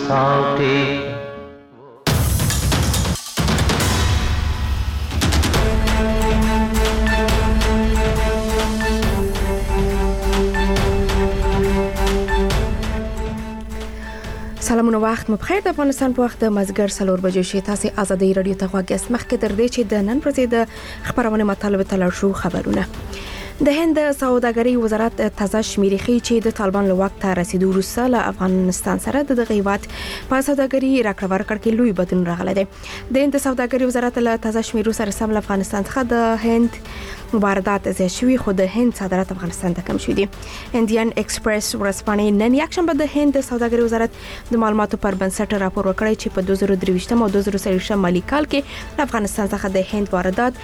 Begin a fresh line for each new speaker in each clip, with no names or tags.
साउथे
سلامونه وخت مو بخیر. د افغانستان په وخت د مازګر 4 بجې شي. تاسو ازادي رادیو ته غواړئ مخکې تر دې چې د نن ورځې د خبرونه مطالب ته شو خبرونه. د هند سوداګرۍ وزارت تازه شمیرې ښیي چې د طالبان له وخت رسیدو وروسته له افغانستان سره د غیبت په سوداګرۍ راکړه ورکړه کې لوی بدلون راغلی دی. د هند سوداګرۍ وزارت له تازه شمیرو سره سم له افغانستان څخه د هند واردات زیات شوي، خو د هند صادرات افغانستان ته کم شوي دي. انډین ایکسپریس ورځپاڼې نن یکشنبه د هند سوداګرۍ وزارت د معلوماتو پر بنسټ راپور ورکړی چې په 2023 او 2024 مالي کال کې افغانستان څخه د هند واردات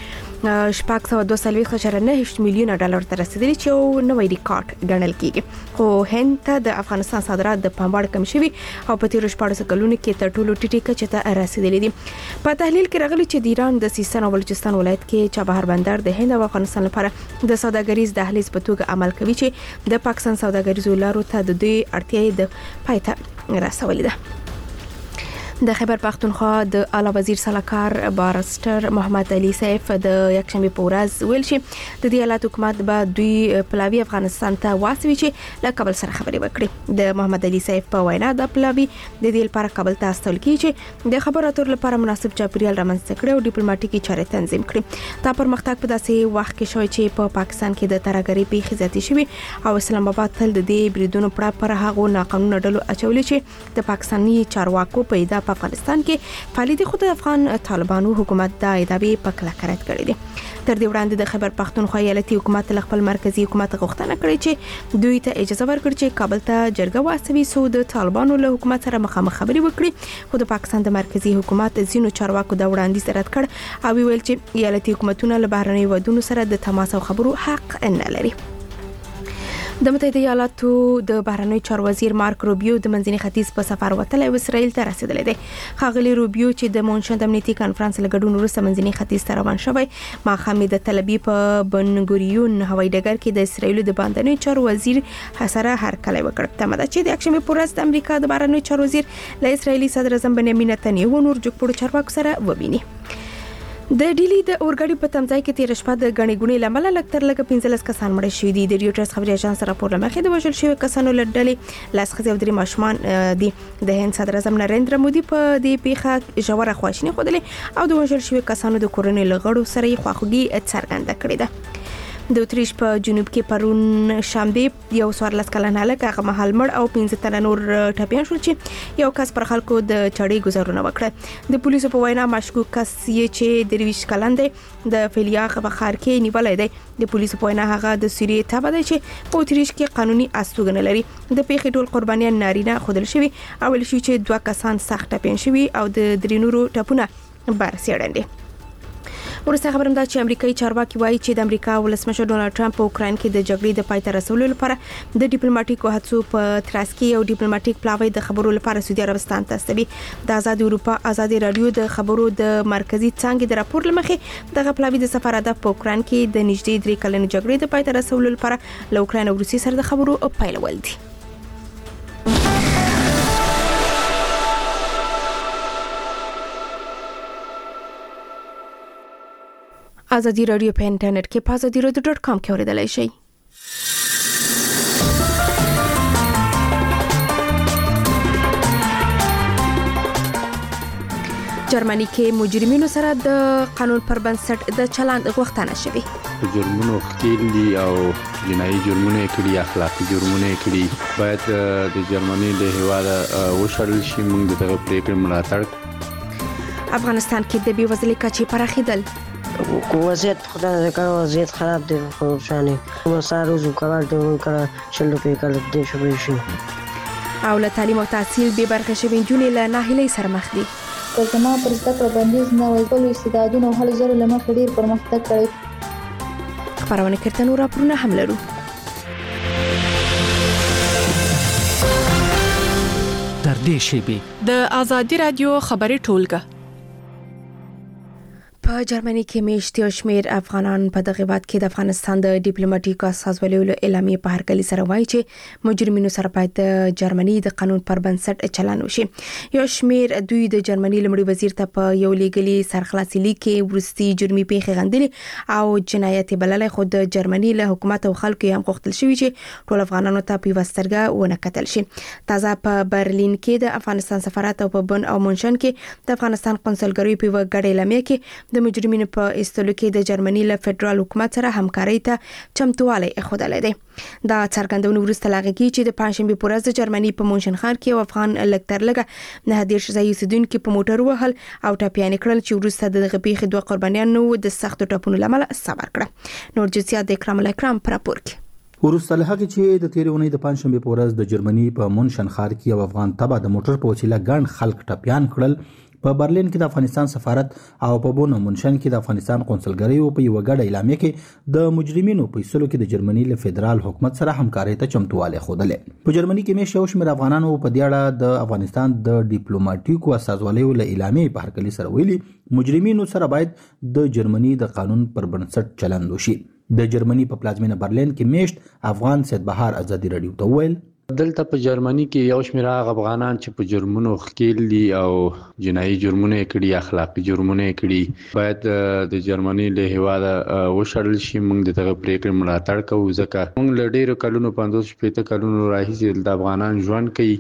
642.9 میلیون ډالر ته رسیدلي چې یو نوی ریکارډ ګڼل کیږي. خو هند ته د افغانستان صادرات د پاموړ کم شوي او په تیرو 14 کلونو کې تر ټولو ټیټه کچه ته رسیدلي دي. په تحلیل کې راغلي چې د ایران د سیستان او بلوچستان ولایت کې چابهار بندر د هند او افغانستان لپاره د سوداګریز دهلیز په توګه عمل کوي چې د پاکستان سوداګریزو لارو ته د دوی اړتیاوې د پای ته رسولې ده. د خیبر پختونخوا د اعلی وزیر سلاکار بارستر محمد علي سیف د یکشنبه په ورځ ویل چې د دې ایالت حکومت به دوی پلاوی افغانستان ته واسوي چې له کابل سره خبرې وکړي. د محمد علي سیف په وینا د پلاوی د دې لپاره کابل ته استول کیږي چې د خبرو اترو لپاره مناسب چاپیریال رامنځته کړي او ډیپلوماټیکي چارې تنظیم کړي. دا پرمختګ په داسې وخت کې شوی چې په پاکستان کې د ترهګرۍ پیښې زیاتې شوي او اسلام آباد تل د دې بریدونو پر هغه ناقانونه ډلو اچولې چې د پاکستاني چارواکو په ادعا په افغانستان کې فعالیت خود افغان طالبانو حکومت د ادعای په کلکه رد کړی دی. تر دې وړاندې د خیبر پختونخوا ایالتي حکومت خپل مرکزی حکومت غوښتنه کړې چې دوی ته اجازه ورکړي چې کابل ته جرګه واسوي سو د طالبانو له حکومت سره مخامخ خبرې وکړي. خو د پاکستان د مرکزی حکومت ځینو چارواکو دا وړاندیز رد کړ او ویل چې ایالتي حکومتونه له بهرنیو ودونو سره د تماس او خبرو حق نه لري. د متحده ایالاتو د بهرنیو چارو وزیر مارک روبیو د منځني ختیځ په سفر وتلی او اسرائیل ته رسیدلی دی. ښاغلی روبیو چې د مونشن د امنیتي کانفرنس له ګډون وروسته منځني ختیځ ته روان شوی، ماښام د تل ابیب په بن ګوریون هوایي ډګر کې د اسرائیل د بهرنیو چارو وزیر سره هرکلی وکړ. تمه ده چې د یکشنبې په ورځ د امریکا د بهرنیو چارو وزیر له اسرائیلي صدر اعظم بنیامین نتنیاهو او نور جګپوړو چارواکو سره وویني. د ډیلی د اورګاډي په تمځای کې تیر شپه د غنی ګونی لامل لکتر لګ 15 کسان مړ شوي دي. د ریوټرز خبري اژانس راپور لمخې د وژل شوی کسانو لړډلې لاس خزي او درې ماشومان دي. د هند صدر اعظم نریندر مودي په دې پیښه ژوره خواشیني خوده او د وژل شوی کسانو د کورنۍ لغړو سره خواخوږي څرګنده کړې ده. د اتریش په جنوب کې پرون شنبه یو 14 کلن هلک هغه مهال مړ او 15 تنه نور ټپيان شول چې یو کس پر خلکو د چړې گزارونه وکړه. د پولیسو په وینا مشکوک کس یې چې 23 کلن دی د فلیاغ په ښار کې نیولای دی. د پولیسو په وینا هغه د سوریې تابع دی چې په اتریش کې قانوني استوګنه لري. د پیښې ټول قربانیان نارینه خودل شوی او ول شي چې 2 کسان سخت ټپيان شوی او د درې نورو ټپونه برسېړندې. ورسته خبرم دا چې امریکایي چارواکي وایي چې د امریکا ولسمشر ډونالد ټرمپ په اوکراین کې د جګړې د پای ته رسولو لپاره د ډیپلوماټیکو هڅو په ترڅ کې یو ډیپلوماټیک پلاوی د خبرو لپاره سعودي عربستان ته استوي. د آزاد اروپا آزادي رادیو د خبرو د مرکزی څنګه د راپور لمخې د پلاوی د سفر هدف په اوکراین کې د نږدې 3 کلن جګړې د پای ته رسولو لپاره له اوکراین او روسیې سره د خبرو پیلول دي. آزادی رادیو په انټرنیټ کې په azadieradio.com کې اوریدلای شئ. جرمني کې مجرمینو سره د قانون پر بنسټ د چلند غوښتنه شوې.
جرمونو ښکېل دي او جنایي جرمونه کړي، اخلاقي جرمونه کړي، باید د جرمني د هیواد وشړل شي. موږ د دغه پریکړې ملاتړ.
افغانستان کې د بېوزلۍ کچې پراخېدل.
وضعیت خدای دې کړو وضعیت خراب دی خو شانې وسارو زو کار ته کړه چلو په کله دې شوې شي
او له تعلیم او تحصیل به برخه شوي جونې له ناهیلۍ سره مخ دي.
که زما پر زده کړه بندیز نه وای ټول استعدادونه او هلو زرو لمخ ډیر پرمختګ کړی.
خبرونه کړه نور راپورونه هم لرو.
تر دې شی به د آزادی رادیو خبري ټولګه
په جرمني کې میشتي او شمیر افغانان په دغه وخت کې د افغانستان د ډیپلوماټیک اساسوالۍ له اعلامیې په هرکلي سره وایي چې مجرمینو سره باید د جرمني د قانون پر بنسټ چلن وشي. یو شمیر دوی د جرمني لمړي وزیر ته په یو لیګلي سرخلاصي لیک کې ورستي جرمي پیښې غندلې او جنایت بللې خود د جرمني له حکومت او خلکو هم غوښتل شوی چې ټول افغانانو ته په وسترګه ونه کتل شي. تازه په برلین کې د افغانستان سفارت او په بن او منشن کې د افغانستان قونسلګرۍ په وګړي اعلامیه کې د مجرمینو په استلو کې د جرمني له فدرال حکومت سره همکاري ته چمتوالی اخودلې ده. دا څرګندونه ورسته لاغي چې د پنځشنبه په ورځ د جرمني په مونشن ښار کې یو افغان لکتر لګه نه د شځای سیدونکو په موټر وهل او ټاپیان کړل چې ورسته د غبیخ دوه قربانیانو د سخت ټاپونو لامل صبر کړ. نور جزئیات د اکرام الاکرام پر راپور کې
ورسته له هغه چې د تیرونې د پنځشنبه په ورځ د جرمني په مونشن ښار کې یو افغان تبع د موټر په وسیله ګڼ خلک ټاپیان کړل. په برلین کې د افغانستان سفارت او په بون منشن کې د افغانستان قونسلګرۍ په یو غړ اعلامیه کې د مجرمینو په ایستلو کې د جرمني له فدرال حکومت سره همکاري ته چمتوالی ښودلې. په جرمني کې مې یو شمېر افغانانو په دې اړه د افغانستان د ډیپلوماټیکو اساسوالۍ له اعلامیې په هرکلي سره ویلي مجرمینو سره باید د جرمني د قانون پر بنسټ چلند وشي. د جرمني په پلازمینه برلین کې میشت افغان سید بهار ازادي رادیو ته ویل
دلته په جرمني کې یو شمېر افغانان چې په جرمونو ښکیل دي او جنایي جرمونه کړي اخلاقي جرمونه کړي باید د جرمني له هیواده وشړل شي. موږ د تغه پریکړې ملاتړ کوو ځکه موږ له ډیرو کلونو 50 کلونو راهیسې د افغانان ژوند کوي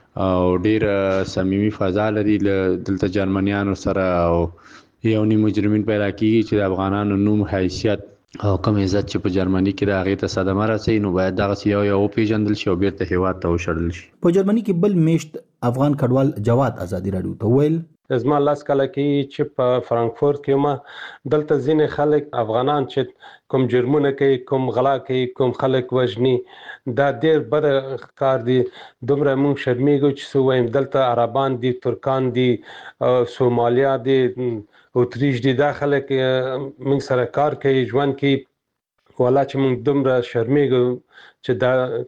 او ډیر صمیمي فضا لري دلته جرمنیانو سره او یو نیم مجرمین پیدا کیږي چې د افغانانو نوم حیثیت او کوم عزت چې په جرمني کې د هغه ته صدمه راسي نو باید دغه یو پیژندل شي او بیرته هیواد ته وشړل شي.
په جرمني کې بل میشت افغان کډوال جواد ازادي رادیو ته ویل
زما لاس کله کې چې په فرانکفورت کې ما دلته ځینې خلک افغانان چې کوم جرمونه کوي کوم غلا کوي کوم خلک وژني دا ډېر بد کار دی. دومره موږ شرمېږو چې څه وایم دلته عربان دي ترکان دي سومالیا دي اوتریش دي دا خلک موږ سره کار کوي ژوند کوي ولا چې موږ دومره شرمېږو چې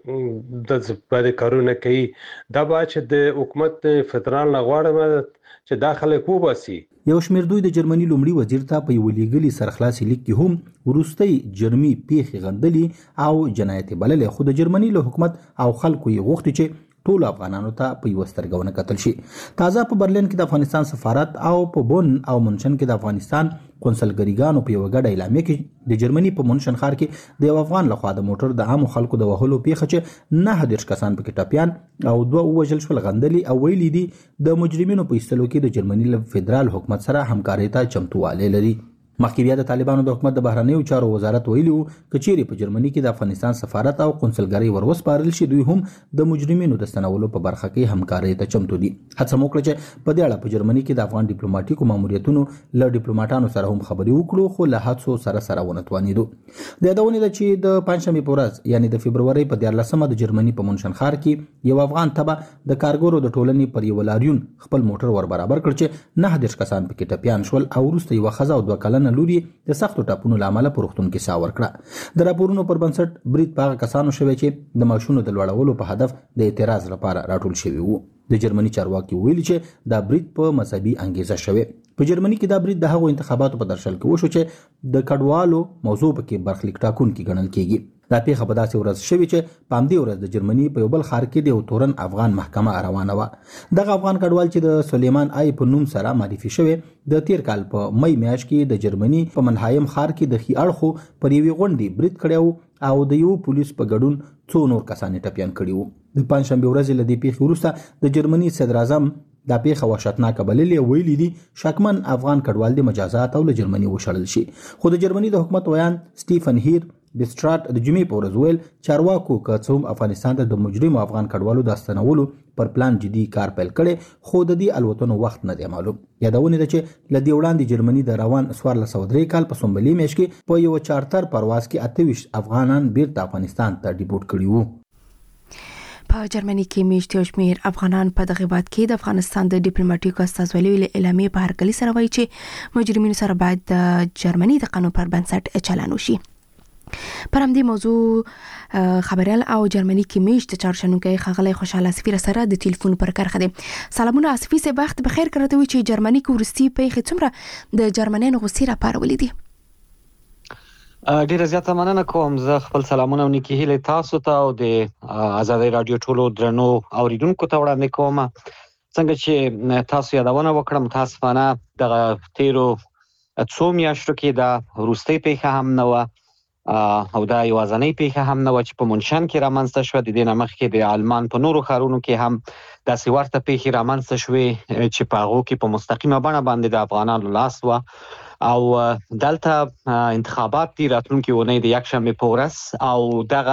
دا د بد کارونه کوي. دا باید چې د حکومت فدرال نه غواړم چې دا خلک وباسي.
یو شمېر دوی د جرمني لومړي وزیر ته په یو لیګلي سرخلاصي لیک کې هم ورستي جرمي پیښې غندلې او جنایت بللې خو د جرمني له حکومت او خلکو یې غوښتي چې ټول افغانانو ته په یو سترګه ونه کتل شي. تازه په برلین کې د افغانستان سفارت او په بون او منشن کې د افغانستان قونسلګریګانو په یو غړ اعلامیه کې د جرمني په منشن ښار کې د یو افغان لخوا د موټر د عامو خلکو د وهلو پیښه چې 9 کسان پکې ټاپیان او 2 وژل شول غندلي او ویلي دي د مجرمینو په ایستلو کې د جرمني له فدرال حکومت سره همکاري ته چمتوالی لري. مخکې بیا د طالبانو د حکومت د بهرنیو چارو وزارت ویلي وو کچېرې په جرمني کې د افغانستان سفارت او قونسلګرۍ وروسپارل شي دوی هم د مجرمینو د ستنولو په برخه کې همکارۍ ته چمتو دي. هڅه وکړه چې په دې اړه په جرمني کې د افغان ډیپلوماټیکو ماموریتونو له ډیپلوماټانو سره هم خبرې وکړو خو له هڅو سره ونه توانېدو. د یادونې ده چې د پنځشنبې په ورځ یعنی د فبرورۍ په 14مه د جرمني په منشن ښار کې یو افغان تبع د کارګرو د ټولنې پر یو لاریون خپل موټر ور برابر کړ چې 9 کسان پکې ټپیان شول او وروسته یو ښځه او 2 کلنه لور یې د سختو ټاپونو له امله په روغتون کې ساه ورکړه. د راپورونو پر بنسټ برید په هغه کسانو شوی چې د ماشونو د لوړولو په هدف د اعتراض لپاره راټول شوي وو. د جرمني چارواکي ویلي چې دا برید په مذهبي انګیزه شوی. په جرمني کې دا برید د هغو انتخاباتو په درشل کې وشو چې د کډوالو موضوع پکې برخلیک ټاکونکي ګڼل کیږي. دا پیښه په داسې ورځ شوې چې په همدې ورځ د جرمني په یو بل ښار کې د یو تورن افغان محکمه روانه وه. دغه افغان کډوال چې د سلیمان آی په نوم سره معرفي شوی د تیر کال په مئی میاشت کې د جرمني په منهایم ښار کې د ښي اړخو پر یوې غونډې برید کړی او د یو پولیس په ګډون څو نور کسان ټپیان کړي وو. د پنځشنبې ورځې له دې پیښې وروسته د جرمني صدر اعظم دا پیښه وحشتناکه بللې ویلي دي شکمن افغان کډوال د مجازات او له جرمني وشړل شي. خو د جرمني د حکومت ویان سټیفن هیر بسترات د جمعې په ورځ ویل چارواکو که څه هم افغانستان ته د مجرمو افغان کډوالو د ستنولو پر پلان جدي کار پیل کړي خو د دې الوتنو وخت نه دی معلوم. یادونه ده چې له دې وړاندې جرمني د روان 1403 کال په سنبلې میاشت کې په یو چارتر پرواز کې 28 افغانان بیرته افغانستان ته ډیپورټ کړي وو.
په جرمني کې میشتي او شمیر افغانان په دغه وخت کې د افغانستان د ډیپلوماټیکو استازولۍ له اعلامیې په هرکلي سره وایي چې مجرمینو سره باید د جرمني د قانون پر بنسټ چلن وشي. پر همدې موضوع خبريال او جرمني کې میشت چارشنونکي خغلی خوشاله سفیر سره د ټلیفون پر کرخه دي. سلامونه اسفي سه وخت بخیر کړته وي چې جرمني کې ورستي پیښه څومره د جرمنیانو غوسې را پارولې دي.
ډیره زیاته مننه کوم. زه خپل سلامونه ونیکي هیله تاسو ته او د آزادۍ رادیو ټولو درنو اوریدونکو ته وړاندې کوم. څنګه چې تاسو یادونه وکړم تاسفانه د تیرو څو میاشتو کې د روسي پیښه هم نه و او دا یوازنۍ پیښه هم نه و چې په منشن کې رامنځته شو. د دې نمخ کې د آلمان په نورو ښارونو کې هم داسې ورته پیښې رامنځته شوې چې په هغو کې په مستقیمه بڼه باندې د افغانانو لاس و. او دلته انتخابات دي راتلونکي اونۍ د یکشنبه په ورځ او دغه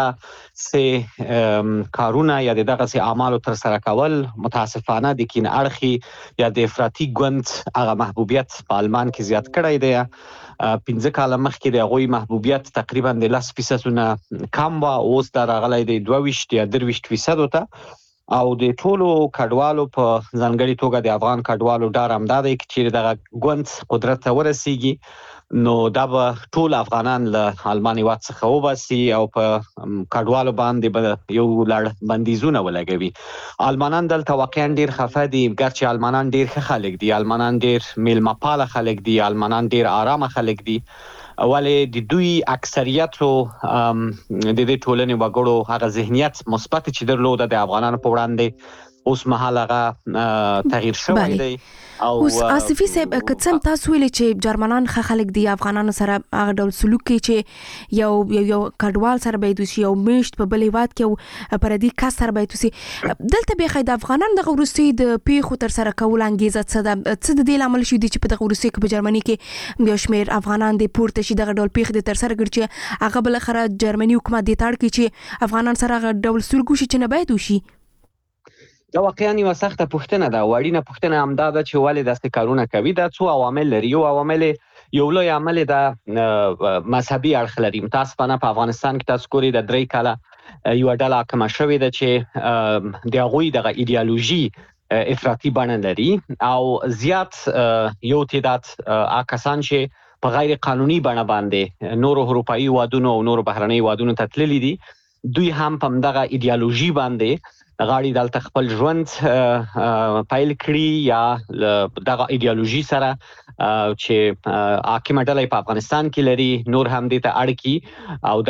سه کارونه یا دغه سه اعمال تر سره کول متاسفانه د کین اړخي یا د افراطي ګوند هغه محبوبیت په آلمان کې زیات کړی دی. 15 کال مخکې د غوي محبوبیت تقریبا د 10% کم و، اوس دا راغلی دی 22 یا 23% ته. او د ټولو کډوالو په ځانګړي توګه د افغان کډوالو ډار همدا دی چې دغه ګوند قدرت ته ورسیږي نو دا به ټول افغانان له آلماني وات څخه وباسي او په کډوالو باندې به یو لړ بندیزونه ولګوي. آلمانان دلته واقعا ډیر خفه دي، ګرچې آلمانان ډیر ښه خلک دي، آلمانان ډیر میلمه پاله خلک دي، آلمانان ډیر آرامه خلک دي، ولې د دوی اکثریتو د دې ټولنې وګړو هغه ذهنیت مثبت چې درلوده د افغانانو په وړاندې اوس مهال هغه تغییر شوی دی.
اوس اسفي صاحب کڅم تاسو ویل چې جرمنان ښه خلک دي، افغانانو سره هغه ډول سلوک کوي چې یو کډوال سره باید وشي او میشت په بل هیواد کې پردي کس سره باید وشي. دلته به خید افغانان د روسي د پیښو تر سره کول انګیزه څه د دې عمل شو دي چې په روسي کې په جرمني کې یو شمیر افغانان د پورته شي دغه ډول پیښه د تر سره کړي چې هغه بل خره جرمني حکومت د تاړ کې چې افغانان سره هغه ډول سلوک شي چې نه باید وشي.
دا واقعا یو سخته پوښتنه ده، وړینه پوښتنه هم دا ده چې ولې داسې کارونه کوي. دا څو عوامل لري. یو لوی عامل د مذهبي اړخ لري. متاسفانه په افغانستان کې تاسو ګورئ د 3 کاله یو ډله حاکمه شوې ده چې د هغوی دغه ایدئولوژي افراطي بڼه لري او زیات یو تعداد کسان چې په غیر قانوني بڼه باندې نورو اروپایي هیوادونو او نورو بهرنۍ هیوادونو ته تللي دي، دوی هم په دغه ایدئولوژي باندې غاړي دلته خپل ژوند پایل کړی یا دغه ایدئولوژي سره چې حاکمه ډله په افغانستان کې لري نور هم دې ته اړ کی او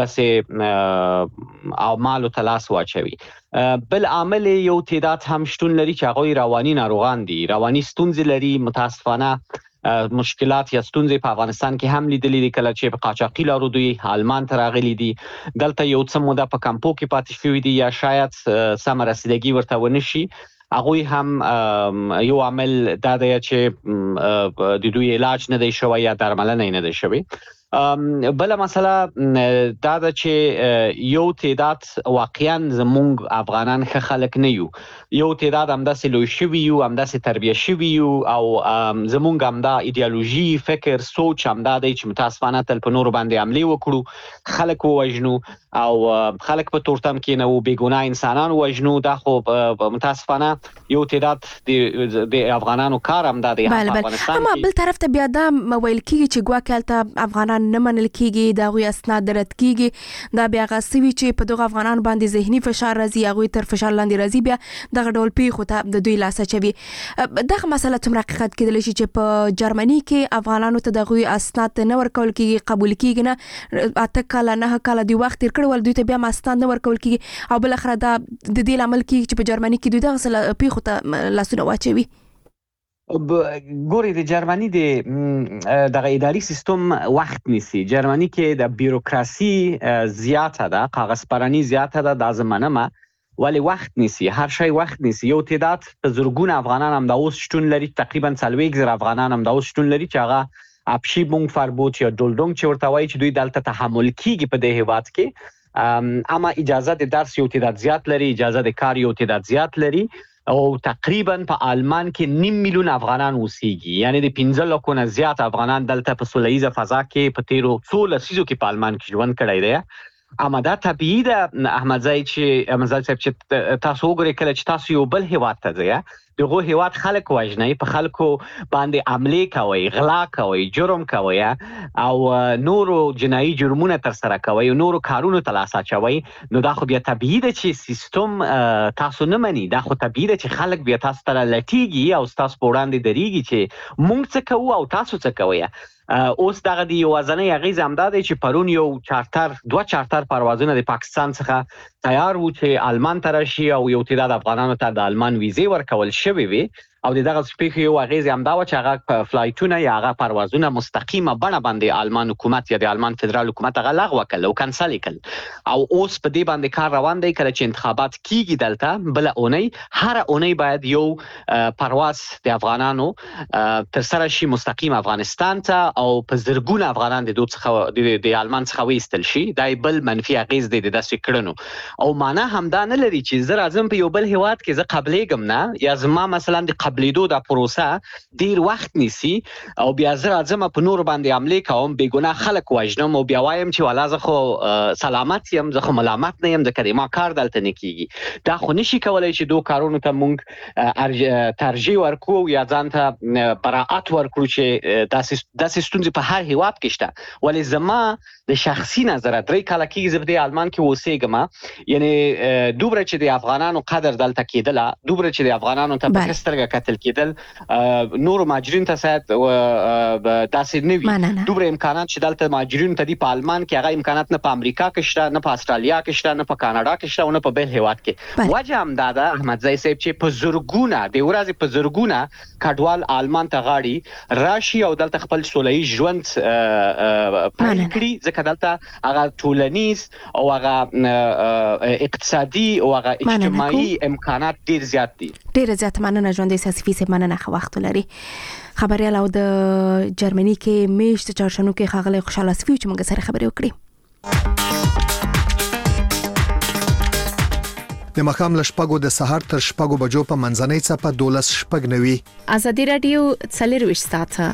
داسې اعمال ته لاس واچوي. بل عامل یو تعداد هم شتون لري چې هغه رواني ناروغان دي، رواني ستونزې لري. متاسفانه مشکلات یا ستونزې په افغانستان کې هم لیدلې دي کله چې په قاچاقي لارو دوی آلمان ته راغلي دي، دلته یو څه موده په کمپو کې پاتې شوي دي یا شاید سمه رسیدګي ورته ونشي. هغوی هم یو عامل دا دی چې د دوی علاج نه دی شوی یا درملنه نه دی شوی. بل مسله دا ده چې یو تعداد واقعا زمونږ افغانان ښه خلک نه یو، یو تعداد همداسې لوی شوي یو، همداسې تربیه شوي یو او زمونږ همدا ایدئولوژي فکر سوچ همدا دی چې متاسفانه تل په نورو باندې حملې وکړو، خلک ووژنو او خلک په تورتم کې نه وو، بېګناه انسانان ووژنو. دا خو متاسفانه یو تعداد د افغانانو کار همدا دی.
اما بل طرف ته بیا دا ویل کېږي چې ګواکې هلته افغانان نه منل کېږي، د هغوی اسناد رد کېږي، دا بیا هغه څه وي چې په دغه افغانانو باندې ذهني فشار راځي، هغوی تر فشار لاندې راځي، بیا دغه ډول پیښو ته د دوی لاس اچوي. دغه مسله څومره حقیقت کېدلی شي چې په جرمني کې افغانانو ته د هغوی اسناد نه ورکول کېږي، قبول کېږي نه، 8 کاله 9 کاله دوی وخت تېر کړی ول، دوی ته بیا اسناد نه ورکول کېږي او بالاخره دا د دې لامل کېږي چې په جرمني کې دوی دغه پیښو ته لاسونه واچوي.
ګوري د جرمني دغه اداري سیستم وخت نیسي. جرمني کې د بیروکراسي زیاته ده، کاغذ پرانی زیاته ده، دا زمانه ولی وخت نیسي، هر شی وخت نیسي. یو تعداد زرګونه افغانان هم دا اوس شتون لري، تقریبا 40,000 افغانان هم دا اوس شتون لري چې هغه اپشي بونګ فربوت یا ډولډونګ چې ورته وایي چې دوی دلته تحمل کیږي په دې هیواد کې. اما اجازه د درس یو تعداد زیات لري، اجازه د کار یو تعداد زیات لري او تقریبا په آلمان کې 9 میلیون افغانان اوسېږي، یعنی د 15 لکو نه زیات افغانان دلته په سوله ایزه فضا کې په تیرو 16 لسیزو کې په آلمان کې ژوند کړی دی. اما دا طبیعي ده احمد زای صاحب چې تاسو وګورئ کله چې تاسو یو بل هیواد ته ځئ دغه هیواد خلک وژني، په خلکو باندې عملي کوي، غلا کوي، جرم کوي او نورو جنایي جرمونه تر سره کوي، نورو کارونو ته لاس اچوي، نو دا خو بیا طبیعي ده چې سیستم تاسو نه مني. دا خو طبیعي ده چې خلک بیا تاسو ته لټیږي او تاسو په وړاندې درېږي چې موږ څه کوو او تاسو څه کوئ. اوس دغه د یوازنۍ اغیزه همدا دی چې پرون یو دوه چارتر پروازونه د پاکستان څخه تیار وو چې آلمان ته راشي او یو تعداد افغانانو ته د آلمان ویزې ورکول شوې وي او دغه سپیخ یو اغیزه همدا و چې هغه فلایټونه یا هغه پروازونه مستقیمه بڼه باندې آلمان حکومت یا د آلمان فدرال حکومت هغه لغوه کړل او کنسل کړل او اوس په دې باندې کار روان دی. کله چې انتخابات کیږي دلته بل اونۍ هر اونۍ باید یو پرواز د افغانانو تر سره شي مستقیم افغانستان ته او په زرګونه افغانان د دوه څخه د آلمان څخه وېستل شي. دا بل منفي اغیز دی د داسې کړنو او معنا همدا نه لري چې زه راځم په یو بل هیواد کې زه قبلېږم نه یا زما مثلا د قبلېدو دا پروسه ډیر وخت نیسي او بیا زه راځم په نور باندې عملي کوم، بې ګناه خلک وژنم او بیا وایم چې والا زه خو سلامت یم، زه خو ملامت نه یم، ځکه ما کار دلته نه کیږي. دا خو نشي کولای چې دوه کارونو ته موږ ترجیح ورکو یا ځان ته براءت ورکړو چې داسې ستونزې په هر هیواد کې شته. ولې زما د شخصي نظر 3 کاله کېږي زه په آلمان کې اوسېږم، یعنی دومره چې د افغانانو قدر دلته کېدله، دومره چې د افغانانو ته په سترګه کتل کېدل، نور مهاجرین ته سات داسې نه وي. دومره امکانات چې دلته مهاجرین ته دي په آلمان کې هغه امکانات نه په امریکا کې شته، نه په استرالیا کې شته، نه په کاناډا کې شته او نه په بل هیواد کې. وجه همدا ده احمدزی صاحب چې په زرګونه د ورځې په زرګونه کډوال آلمان ته غاړي راشي او دلته خپل سولهي ژوند پیل کړي، ځکه دلته هغه ټولنیز او هغه اقتصادي او هغه اجتماعي امکانات ډیر زیات دي.
ډیر زیات مننه ژوندۍ ساسفي صاحب، مننه خو وخت لري. خبريال او د جرمني کې میشت چارشنو کې خاغله خوشاله سفي چې موږ سره خبرې وکړي.
د مخام لشپګو د سحر تر شپګو بجو په منځنۍ څپه 12 شپګ نوي.
ازادي رادیو څلرويش ساعته.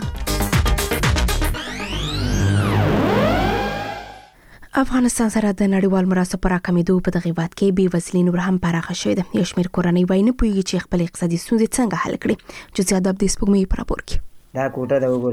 افغانستان سره د نړیوال مرستو پر راکمېدو په دغه وخت کې بې وزلي نور هم پراخه شوې ده. یو شمېر کورنۍ وایي نه پوهېږي چې خپل اقتصادي ستونزې څنګه حل کړي. جزئیات د دې سپوږمۍ په راپور کې.
دا کوټه دا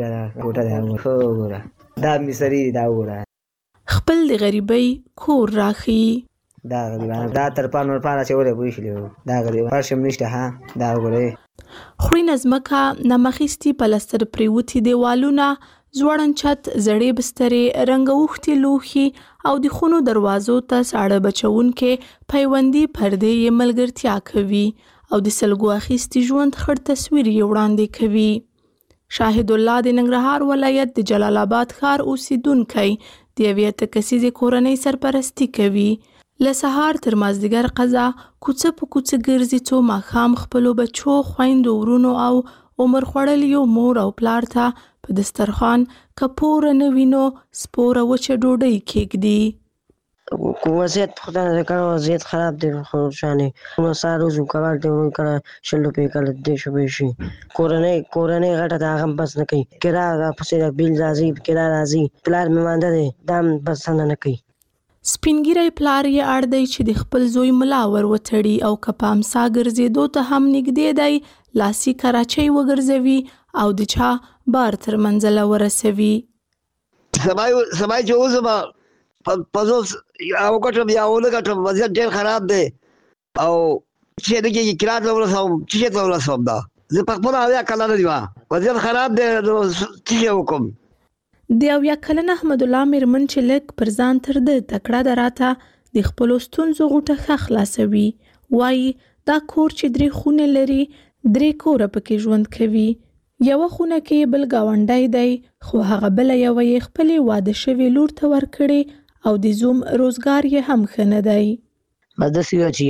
وګوره دا مصری دا وګوره
خپل د غریبۍ کور راخي.
دا غریبان دا تر پانور پاره چې وره پوښلې دا غریب پرشم نشته ها دا وګوره
خوري نظمکه نمخېستي پلستر پریوتی دیوالونه، زوړن چت، زړې بسترې، رنګوختي لوښي او د خونو دروازو ته ساړه بچون کې پیوندي پردې یې ملګرتیا کوي او د سلګو اخیستي ژوند خړ تصویر یې وړاندې کوي. شاهد الله د ننګرهار ولایت د جلال آباد ښار اوسیدونکی د یوې اتکسیزې کورنۍ سرپرستی کوي. له سهار تر مازدیګر قضا کوڅه په کوڅه ګرځي څو ماښام خپلو بچو، خویندو، ورونو او عمر خوړلیو مور او پلار ته په دسترخوان کپوره نه وینو سپوره وچه ډوډۍ کېږدي.
وضعیت خدای کړه وضعیت خراب دی خو شانې نو سارو کار دی کړه شلو په کله دې شو به شي کورنۍ غټه دا هم بس نه کوي کرا پسې بیل راځي کرا راځي پلار مې مانده دی دام بس نه کوي.
سپینګیری پلار یې اړ دی چې د خپل زوی ملا ور وتړي او کپامسا ګرځېدو ته هم نږدې دی، لاسي کراچۍ وګرځوي او د چا بار تر منزله ورسوي.
سبای چې اوس په او کټم یا اول کټم وضعیت ډېر خراب دی او چې دغه کرا ته ورسوم چې ته ورسوم دا زه په خپل اویا کله نه دی وضعیت خراب دی چې وکم.
د اویا کلن احمد الله میرمن چې لک پر ځان تر د تکړه دراته د خپل ستونزو غوټه خلاصوي. وایي دا کور چې 3 خونه لري 3 کور پکې ژوند کوي. یو خونه کې بل گاونډای دی خو هغه بل یو یې خپل واده شوی لور ته ورکړي او د زوم روزګار یې هم خنه دی.
مده سی چې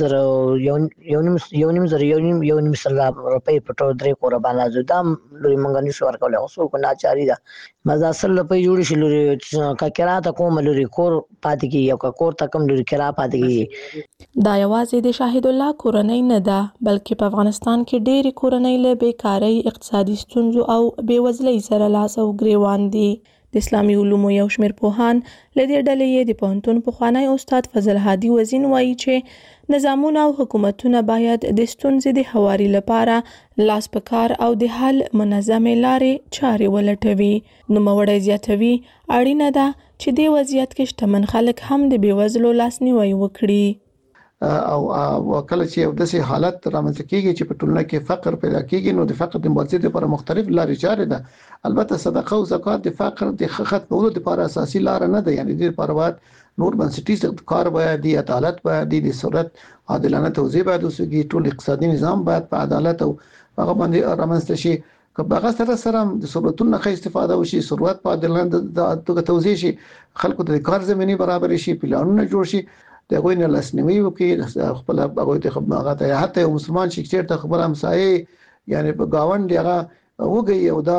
یو نیم سره روپۍ پټو 3 کور باندې زدم لوري منګنی شو ورکول اوسو کو ناچاری دا مزه اصل روپۍ جوړی شي لوري کا کرا ته کوم لوري کور پاتې کی یو کا کور ته کم لوري کرا پاتې کی.
دا یوازې د شاهد الله کورنۍ نه ده بلکې په افغانستان کې ډېری کورنۍ له بیکاری، اقتصادي ستونزو او بیوزلۍ سره لاس او ګریوان دي. د اسلامي علومو یو شمېر پوهان لدې ډلې د پوهنتون پخوانی استاد فضل هادي وزین وایي چې نظامونه او حکومتونه باید د ستونزې د هواري لپاره لاس په کار او د حل منظمې لارې چارې ولټوي. نوموړی زیاتوي اړینه ده چې د وضعیت کې شتمن خلک هم د بېوزلو لاسنیوی وکړي.
او کله چې یو داسې حالت رامنځته کیږي چې په ټولنه کې فقر پیدا کیږي نو د فقر د مبارزې لپاره مختلف لارې چارې ده. البته صدقه او زکات د فقر د ختمولو لپاره اساسي لار نه ده، یعنی د لپاره باید نور بنسټیز کار باید د عدالت باید د صورت عادلانه توزیع باید وسوي، ټول اقتصادي نظام باید په عدالت او هغه باندې رامنځته شي. که هغه سره د ثروتونو ښه استفاده وشي، ثروت په عادلانه توګه شي، خلکو ته د کار زميني برابر شي، پلانونه جوړ شي، دغه نه لاسنیوي وکړي خپل هغه ته خدمات حتی یو مسلمان چې چیرته خبر همسایه یعنی په گاوند هغه وګي او دا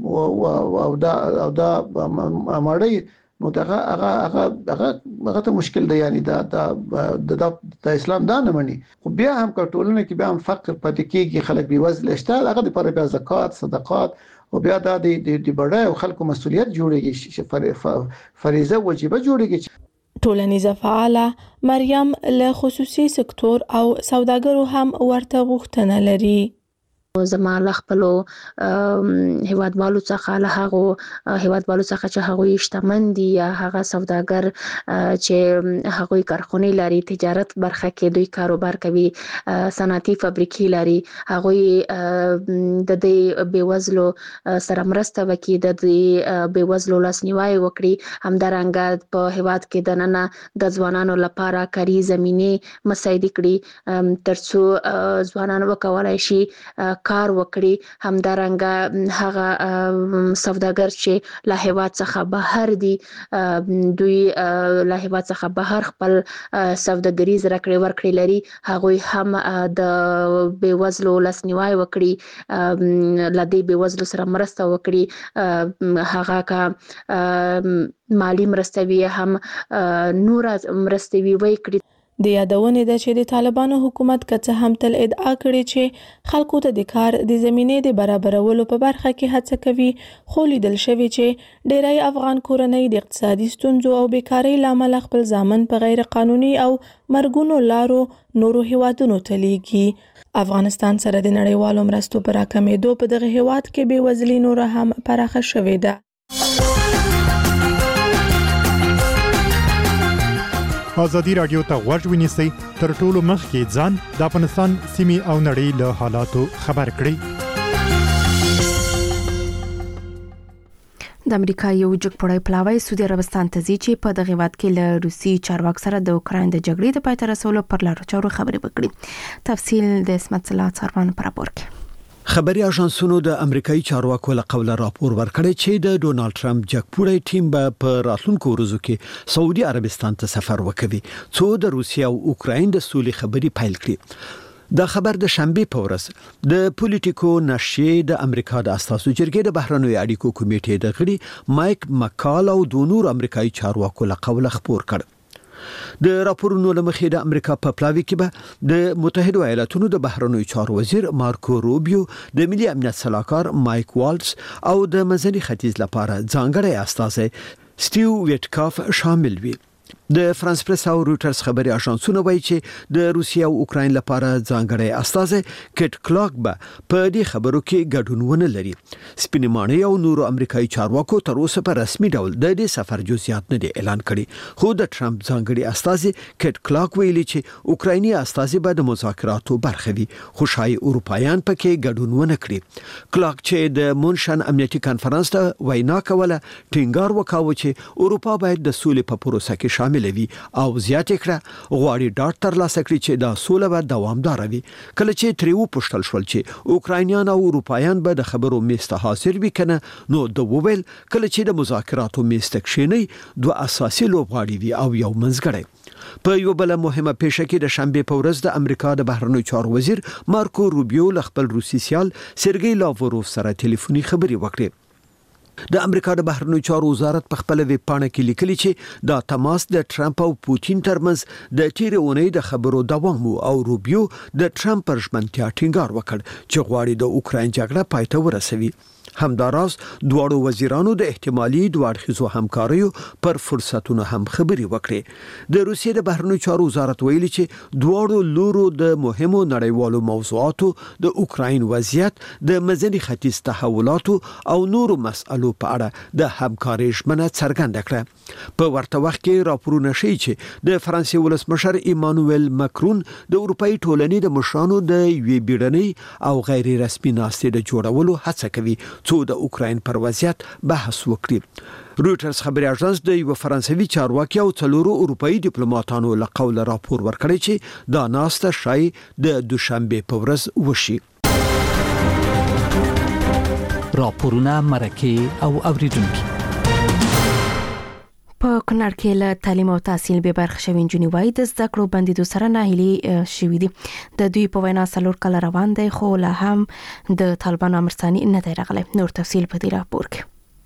مړی نو هغه ته مشکل دی، یعنی دا اسلام دا نه مني. خو بیا هم کټولنه کې بیا هم فقر پاتې کېږي، خلک بې وزله شته، هغه لپاره بیا زکات صدقات او بیا د بډای او خلکو مسولیت جوړيږي، فریضه وجیبه جوړيږي.
ټولنیزه فعاله مریم له خصوصي سکتور او سوداګرو هم ورته غوښتنه لري.
زما له خپلو هیوادوالو څخه له هغو هیوادوالو څخه چې هغوی شتمن دي یا هغه سوداګر چې هغوی کارخونې لري، تجارت برخه کې دوی کاروبار کوي، صنعتي فابریکې لري، هغوی د دې بېوزلو سره مرسته وکړي، د دې بېوزلو لاسنیوی وکړي. همدارنګه په هیواد کې دننه د ځوانانو لپاره کاري زمینې مساعده کړي ترڅو ځوانان وکولای شي کار وکړي. همدارنګه هغه سوداګر چې له هیواد څخه بهر دي، دوی له هیواد څخه بهر خپل سوداګریز راکړې ورکړې لري، هغوی هم د بېوزلو لاسنیوی وکړي، له دې بېوزلو سره مرسته وکړي، هغه کا مالی مرستوي هم نور مرستوي وکړي.
د یادونې ده چې د طالبانو حکومت که څه هم تل ادعا کړې چې خلکو ته د کار د زمینې د برابرولو په برخه کې هڅه کوي، خو لیدل شوي چې ډیری افغان کورنۍ د اقتصادي ستونزو او بیکارۍ له امله خپل ځامن په غیر قانوني او مرګونو لارو نورو هیوادونو ته لیږي. افغانستان سره د نړیوالو مرستو په راکمېدو په دغه هیواد کې بېوزلي نوره هم پراخه شوې ده.
ازادي رادیو ته غوږ ونیسئ، تر ټولو مخکې ځان د افغانستان سیمې او نړۍ له حالاتو خبر کړئ.
د امریکا یو جګپړی پلاوی سعودي عربستان ته ځي چې په دغه هیواد کې له روسي چارواکو سره د اوکراین د جګړې د پای ته رسولو پر لارو چارو خبرې وکړي. تفصیل د اسمت صلاح څارمان پر راپور کې.
خبري اژانسونو د امریکایي چارواکو له قوله راپور ورکړی چې د ډونالد ټرمپ جګپوړی ټیم به په راتلونکو ورځو کې سعودي عربستان ته سفر وکړي څو د روسیا او اوکراین د سولې خبري پیل کړي. دا خبر د شنبه په ورځ د پولیټیکو نشریې د امریکا د اساسو جرګې د بهرنیو اړیکو کمیټې د غړي مایک مکال او د نور امریکایي چارواکو له قوله خبر کړ. د راپورونو لمخې د امریکا په پلاوی کې به د متحده ایالاتونو د بهرنیو چارو وزیر مارکو روبیو، د ملي امنیت سلاکار مایک والټس او د منځني ختیځ لپاره ځانګړی استازی سټیو ویټکاف شامل وي. د فرانس پریس او رويټرز خبري اژانسونه وایي چې د روسیا او اوکراین لپاره ځانګړی استازی کټ کلاک به په دې خبرو کې ګډون ونه لري. سپینمانه او نورو امریکایي چارواکو تر اوسه په رسمي ډول د دې سفر جزئیات نه اعلان کړي، خو د ټرمپ ځانګړي استازی کټ کلاک ویلي چې اوکرایني استازی به د مذاکراتو برخه وي، خو شای اروپایان پکې ګډون ونه کړي. کلاک چې د مونشن امنیتي کانفرنس ته وینا کوله ټینګار وکاوه چې اروپا باید د سولې په پروسه کې شامل وي او زیاته کړه غواړي ډاټ تر لاسه کړي چې دا سوله به دوامدار وي. کله چې تریو پښتل شول چې اوکراینیان او اروپایان به د خبرو میسته حاضر وي کنه، نو د وویل کله چې د مذاکراتو میسته کښینی دوه اساسي لوبغاړي وي او یو منځګړی. په یو بل مهمه پیښه کې د شنبه په ورځ د امریکا د بهرنیو چارو وزیر مارکو روبیو له خپل روسي سیال سرګی لاوروف سره ټلیفوني خبري وکړې. د امریکا د بهرنیو چارو وزارت په خپل ویب پاڼه کې لیکلي چې دا تماس د ټرمپ او پوتین ترمنځ د تیر اونۍ د خبرو دوام او روبیو د ټرمپ پر ژمنتیا ټینګار وکړ چې غواړي د اوکراین جګړه پای ته ورسوي. همداراز دواړو وزیرانو د احتمالي دوړخیزو همکاریو پر فرصتونو هم خبري وکړي. د روسیې د بهرنیو چارو وزارت ویلي چې دواړو لورو د مهمو نړیوالو موضوعاتو د اوکراین وضعیت، د منځني ختیځ تحولاتو او نورو مسألو په اړه د همکارۍ ژمنه څرګنده کړه. په ورته وخت کې راپورونه ښیي چې د فرانسې ولسمشر ایمانوئل ماکرون د اروپאי ټولنې د مشرانو د یوې بیړنۍ او غیر رسمي ناستې د جوړولو هڅه کوي څو د اوکراین پر وضعیت بحث وکړي. رويټرز خبري اژانس د یو فرانسوي چارواکي او څلورو اروپאי ډیپلوماټانو له قوله راپور ورکړی چې دا ناسته شای د دوشنبه په ورځ وشي.
راپورونه مرکه او اوریدونکو
په کونړ کې له تعلیم او تحصیل به برخه شوی نجونې وایي د زده کړو بندیدو سره ناهیلي شوي دي. د دوی په وینا 4 کال روان دی خو لا هم د طالبانو امرساني نه دی راغلی. نور تفصیل په دې راپور کې.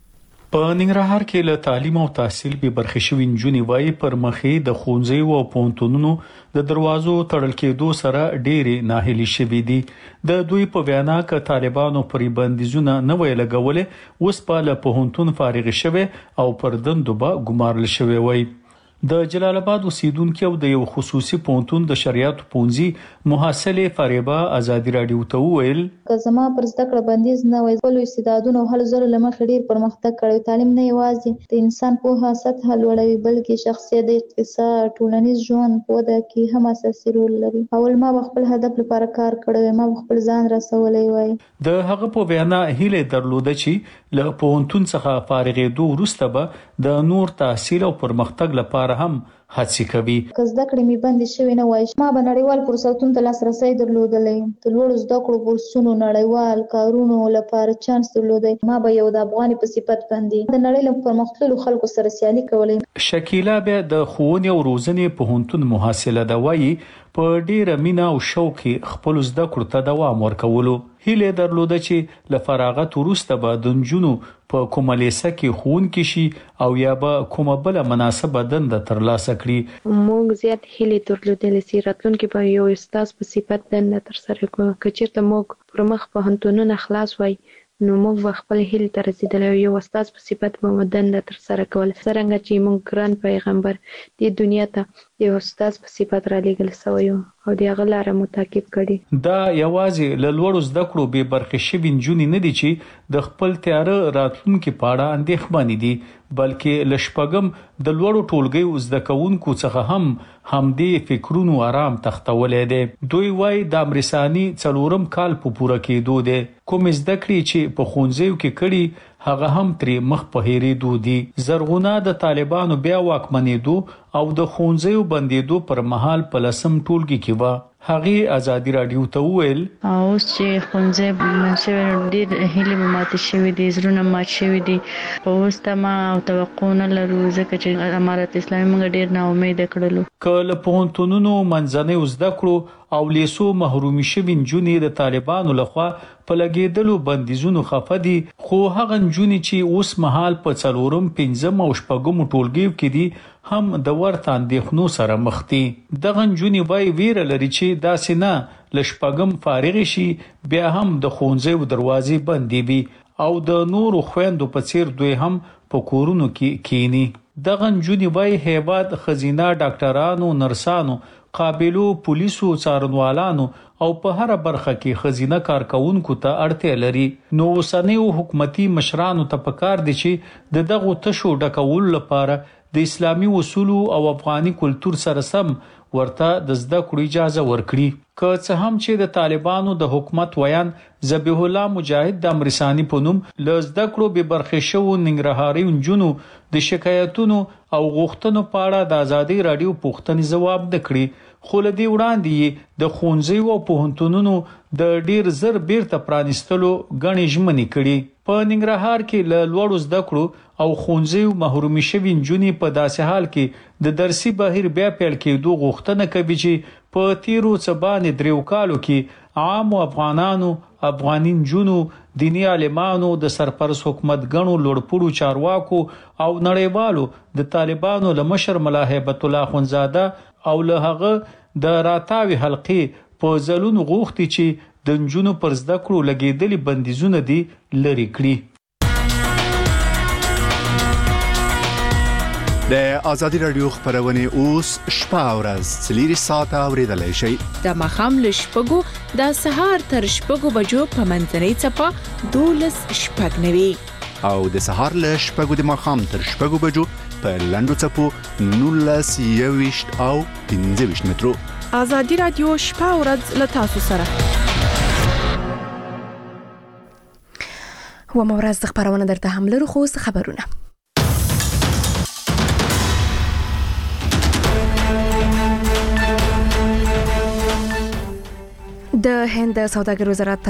په ننګرهار کې له تعلیم او تحصیل به برخه شوی نجونې وایي پر مخې د ښوونځیو او پوهنتونونو د دروازو تړل کېدو سره ډېری ناهیلي شوي دي. د دوی په وینا ک طالبانو پر بندیزونه نه وی لګولې اوس په له پوهنتون فارغ شوه او پر دندو به ګمارل شوی وای. د جلال آباد اوسیدونکو د یو خصوصي پوهنتون د شریعت پونځي محصله فریبا ازادي رادیو ته ویل
که زما پر زده کړه بندیز نه وای خپل استعدادونه او هلو زلو لمخې ډیر پرمختګ کړی. تعلیم نه یوازې د انسان په سطح لوړوي بلکې شخصیت، اقتصاد، ټولنیز ژوند په وده کې هم اساسي رول لري. اول ما خپل هدف لپاره کار کړی، ما خپل ځان رسولای وای.
د هغه په وینا هیله درلوده چې له پوهنتون څخه فارغېدو وروسته به د نور تحصیل او پرمختګ لپاره هم هڅه کوي.
که زده کړې می بندي شوی نه وای ما به نړیوال فرصتونو ته لاسرسي درلودلې. د لوړو زده کړو بورسونو نړیوال کارونو لپاره چانس درلودای. ما به یو د افغاني په صفت باندې د نړۍ له پرمختللو خلکو سره سیالي کولای.
شکیلا به د ښوونې او روزنې پوهنتون محصله ده وایي په ډیره مینا او شوق خپل زده کړو ته دوام ورکولو. هیله درلوده چې له فراغت وروسته به د نجونو په کومه لیسه کې ښوونکي شي او یا به کومه بل مناسبه دنده ترلاسه کړي.
موږ زیات هیله درلودلې چې راتلونکي به یو استاد په صفت دنده ترسره کړو. که چېرته موږ پر مخ پوهنتونونه خلاص وای نو موږ خپل هیله ته رسیدلې یو استاد په صفت به دنده ترسره کول. څنګه چې موږ ګران پیغمبر د دنیا ته یو استاد په صفت را لېږل شوی او د هغه لاره متعقب کړي.
دا یوازې له لوړو زده کړو به برخه شوي نجونې نه دي چې د خپل تیاره راتلونکي په اړه اندېښمنې دي بلکې لشپګم د لوړو ټولګیو زده کوونکو څخه هم دې فکرونو آرام تختولې دي. دوی وایي د امرساني 4 کال په پوره کېدو دي. کوم زده کړې چې په ښوونځیو کې کړي هغه هم ترې مخ په هېرېدو دي. زرغونه د طالبانو بیا واکمنېدو او د ښوونځیو بندېدو پر مهال په 10م ټولګي کې و. هغه ازادي رادیو ته ویل
اوس چې ښوونځي منځ ډېر هیله به ماته شوي دي، زړونه مات شوي دي. اوس ته ما او توقع نه لرو ځکه چې امارت اسلامي موږ ډېر نا امیده کړلو.
که له پوهنتونونو منځنۍ زده کړو او لیسو محرومي شوي نجونې د طالبانو لخوا په لګېدلو بندیزونو خفه دي خو هغه نجونې چې اوس مهال په 4م، 5م او 6م ټولګیو کې دي هم د ورته اندېښنو سره مخ دي. دغه نجونې وایي ویره لري چې داسې نه له 6م فارغ شي بیا هم د ښوونځیو دروازې بندې وي او د نورو خويندو په څیر دوی هم په کورونو کې کینی. دغه نجونې وایي هیواد خزینه ډاکټرانو، نرسانو، قابلو پولیسو، څارنوالانو او په هر برخه کې خزینه کارکونکو ته اړتیا لري. نو اوسنیو حکومتي مشرانو ته پکار دي چې د دغه تشو ډکول لپاره د اسلامي اصول او افغاني کلچر سره سم ورته د زده کړو اجازه ورکړي. که څه هم چې د طالبانو د حکومت ویان ذبیح الله مجاهد د امرساني په نوم له زده کړو به برخه شو ننګرهاري نجونو د شکایتونو او غوښتنو په اړه د ازادي رادیو پوښتنې ځواب نکړي. خو له دې وړاندې د ښوونځیو او پوهنتونونو د ډیر زر بیرته پرانیستلو غني ژمنې کړي. په ننګرهار کې له لوړو زده کړو او ښوونځیو محرومي شوي نجونې په داسې حال کې د درسي بهیر بیا پیل کېدو غوښتنه کوي چې په تیرو څبانې 3 کالو کې عام افغانانو، افغاني نجونو، دینی عالمانو، د سرپرست حکومت غنو لوړپوړو چارواکو او نړیوالو د طالبانو له مشر ملا هیبت الله خونزاده او له هغه د راتاوي حلقې په ځلون غوښتي چې د نجونو پر زده کړو لګیدلي بندیزونه دي لري کړي.
د ازادي رادیو خبرونه اوس شپه او ورځ 4 ساعته اوریدلای شئ.
د مخام له شپږو د سهار تر شپږو بجو په منځنۍ چپه 12:09
او د سهار له شپږو د مخام تر شپږو بجو په لندو چپو 19:20 او 15 مترو.
ازادي رادیو شپه او ورځ له تاسو سره. و مورز د خبرونه درته هم لرو خو خبرونه. د هند سوداګر وزارت